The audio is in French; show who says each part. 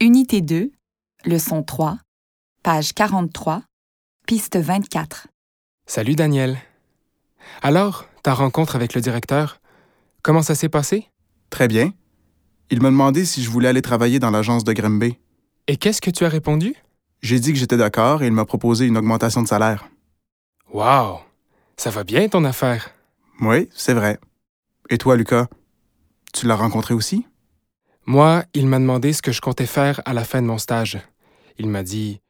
Speaker 1: Unité 2, leçon 3, page 43, piste 24.
Speaker 2: Salut Daniel. Alors, ta rencontre avec le directeur, comment ça s'est passé?
Speaker 3: Très bien. Il m'a demandé si je voulais aller travailler dans l'agence de Grimby.
Speaker 2: Et qu'est-ce que tu as répondu?
Speaker 3: J'ai dit que j'étais d'accord et il m'a proposé une augmentation de salaire.
Speaker 2: Wow! Ça va bien ton affaire.
Speaker 3: Oui, c'est vrai. Et toi, Lucas, tu l'as rencontré aussi?
Speaker 2: Moi, il m'a demandé ce que je comptais faire à la fin de mon stage. Il m'a dit